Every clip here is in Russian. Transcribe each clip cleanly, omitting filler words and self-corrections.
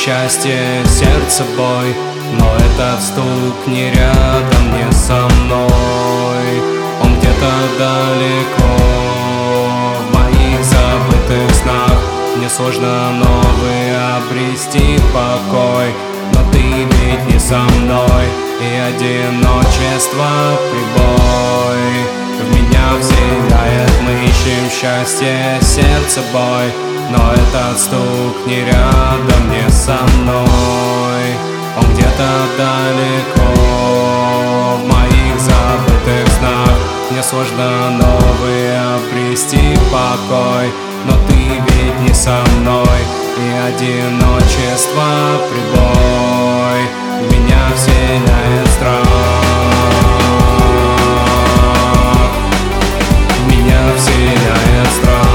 счастье сердце бой, но этот стук не рядом, не со мной. Он где-то далеко, в моих забытых снах. Мне сложно новый обрести покой, но ты ведь не со мной, и одиночество прибой в меня вселяет. Мы ищем счастье, сердце бой, но этот стук не рядом, не со мной. Он где-то далеко, в моих забытых снах. Мне сложно новый обрести покой, но ты ведь не со мной, и одиночество прибой в меня вселяет страх. В меня вселяет страх.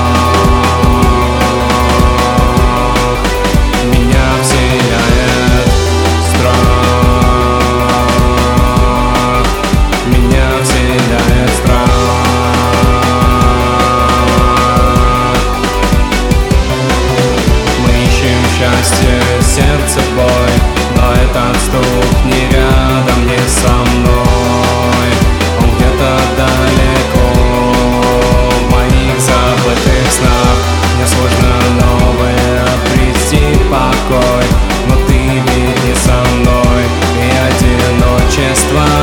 В меня вселяет страх. В меня вселяет страх. Счастье, сердце бой, но этот стук не рядом, не со мной. Он где-то далеко, в моих забытых снах. Мне сложно новое обрести покой, но ты ведь не со мной, и одиночество